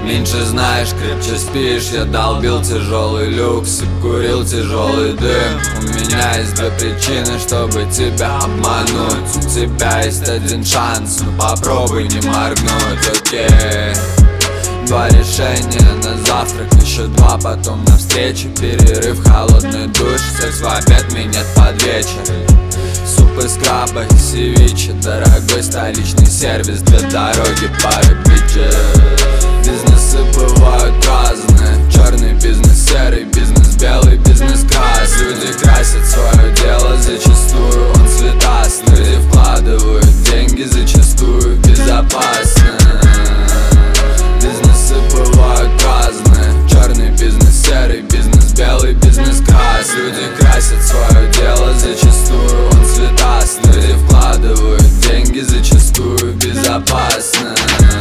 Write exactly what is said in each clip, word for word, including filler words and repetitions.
Меньше знаешь, крепче спишь. Я долбил тяжелый люкс и курил тяжелый дым. У меня есть две причины, чтобы тебя обмануть. У тебя есть один шанс, ну попробуй не моргнуть, окей. Два решения на завтрак, еще два потом на встречу. Перерыв, холодный душ, секс в обед, минет под вечер. Суп из краба и севиче, дорогой столичный сервис. Две дороги, пары бичев. Бизнесы бывают разные. Черный бизнес, серый бизнес, белый бизнес, крас. Люди красят свое дело, зачастую он цветастый. Люди вкладывают деньги, зачастую безопасно. Бизнесы бывают разные. Черный бизнес, серый бизнес, белый бизнес, крас. Люди красят свое дело, зачастую он цветастый. Люди вкладывают деньги, зачастую безопасно.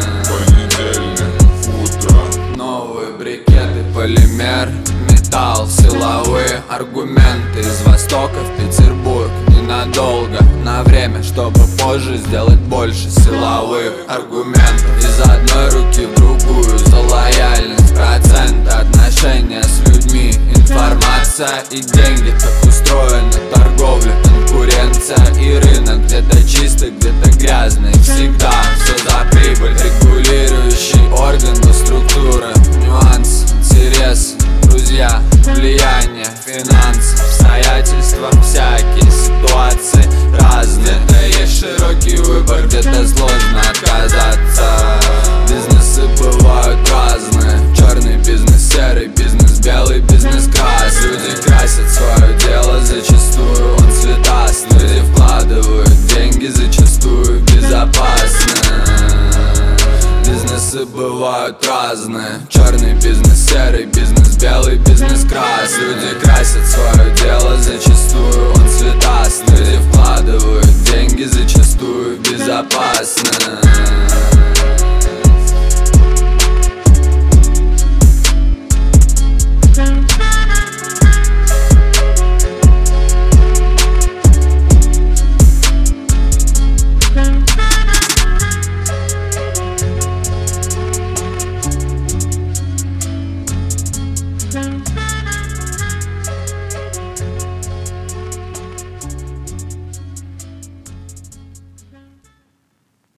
Новые брикеты, полимер, металл, силовые аргументы. Из Востока в Петербург ненадолго, на время, чтобы позже сделать больше силовых аргументов. Из одной руки в другую за лояльность, проценты, отношения с людьми, информация и деньги. Так устроена торговля, конкуренция и рынок. Где-то чистый, где-то грязный, всегда все за прибыль. Регулирующий орган структуры, нюанс, интерес, друзья, влияние, финансы, обстоятельства, всякие ситуации разные. Где-то есть широкий выбор, где-то сложно отказаться. Бизнесы бывают разные. Черный бизнес, серый бизнес, белый бизнес, крас. Люди красят свое дело, зачастую он цветастый. Люди вкладывают деньги, зачастую безопасно. Бизнесы бывают разные. Черный бизнес, серый бизнес, белый бизнес, крас. Люди красят свое дело, зачастую он цветастый. Люди вкладывают